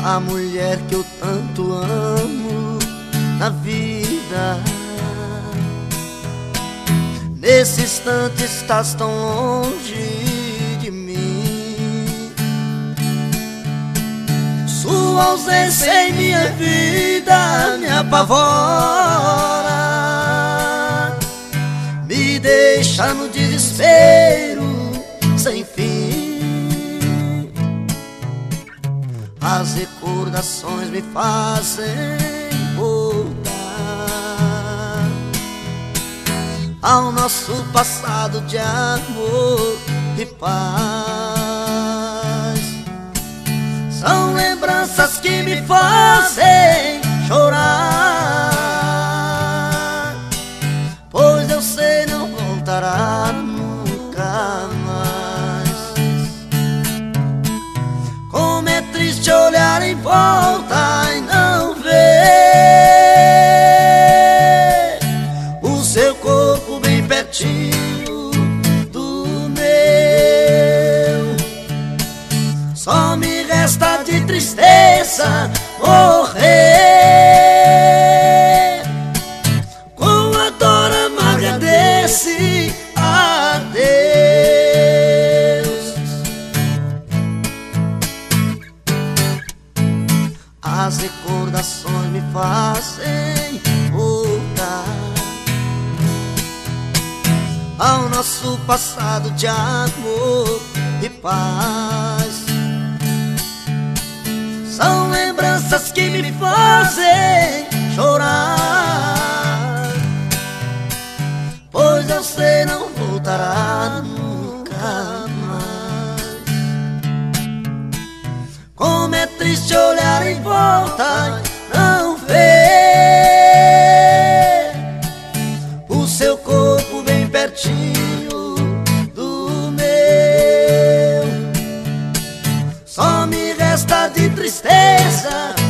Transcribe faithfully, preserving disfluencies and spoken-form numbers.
a mulher que eu tanto amo na vida. Nesse instante estás tão longe de mim. Sua ausência em minha vida me apavora, me deixa no desespero sem fim. As recordações me fazem voltar ao nosso passado de amor e paz. São lembranças que me fazem chorar, pois eu sei não voltará nunca mais. Como é triste olhar em volta e não ver o seu corpo bem pertinho do meu. Só me resta de tristeza morrer com a dor amarga desse adeus. As recordações me fazem voltar ao nosso passado de amor e paz. São lembranças que me fazem chorar, pois eu sei não voltará nunca mais. Como é triste olhar em volta e não ver o seu corpo bem pertinho do meu. Só me resta de tristeza